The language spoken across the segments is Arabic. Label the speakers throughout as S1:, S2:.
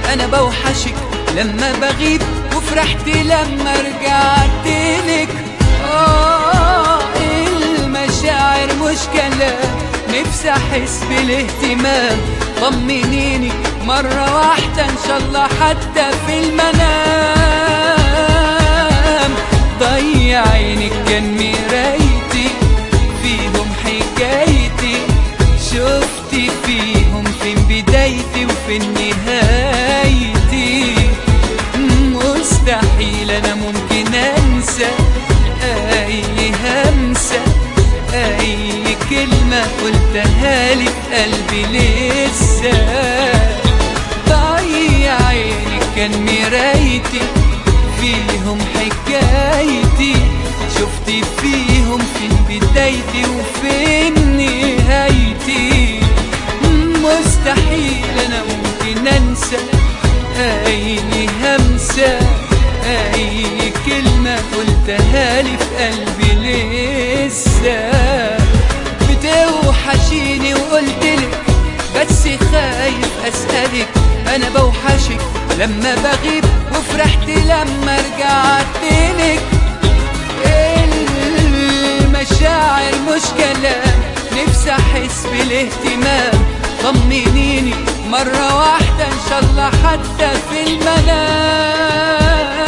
S1: انا بوحشك لما بغيب، وفرحت لما رجعت لك. المشاعر مش كلام، نفسي احس بالاهتمام. طمنيني مرة واحدة ان شاء الله حتى في المنام. ضيع عينك كان مرايتي، فيهم حكايتي، شفتي فيهم فين بدايتي وفين نهايتي. مستحيل انا ممكن انسى اي همسة، اي كلمة قلتها لي في قلبي لسه. ضيع عينك كان مرايتي، فيهم حكايتي، شفتي فيهم فين بدايتي وفين نهايتي. مستحيل انا ممكن انسى اي همسة، اي كلمة قلتها لي في قلبي لسه. بتوحشيني وقلتلك بس خايف اسألك، انا بوحشك لما بغيب، وفرحت لما رجعتلك. المشاعر مش كلام، نفسي احس بالاهتمام. طمنيني مرة واحدة ان شاء الله حتى في المنام.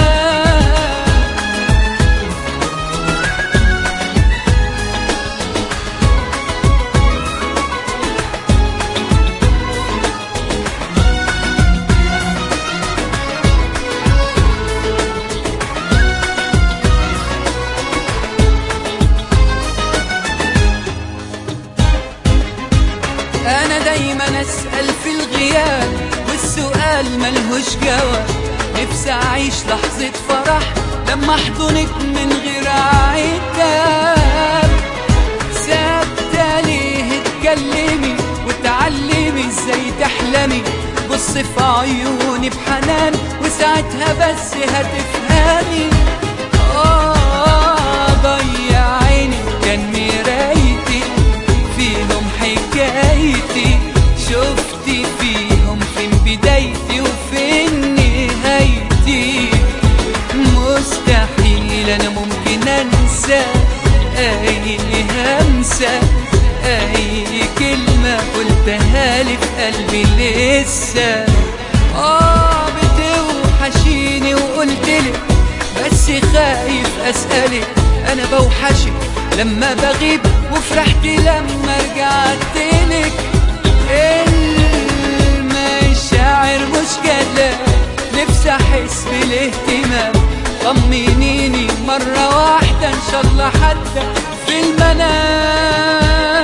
S1: أنا دايما أسأل في الغياب، والسؤال ملهوش جواب. نفسي أعيش لحظة فرح لما أحضنك من غير عتاب. ثابتة ليه اتكلمي وتعلمي ازاي تحلمي، بص في عيوني بحنان وساعتها بس هتفهمي. ضيع عيني كان مرايتي، فيهم حكايتي، شفتي فيهم فين بدايتي وفين نهايتي. مستحيل انا ممكن انسى اي همسة، اي كلمة قلتها لي في قلبي لسه. بتوحشيني وقلتلك بس خايف اسألك، انا بوحشك لما بغيب، وفرحت لما رجعتلك. المشاعر مش كلام، نفسي احس بالاهتمام. طمنيني مرة واحدة ان شاء الله حتى في المنام.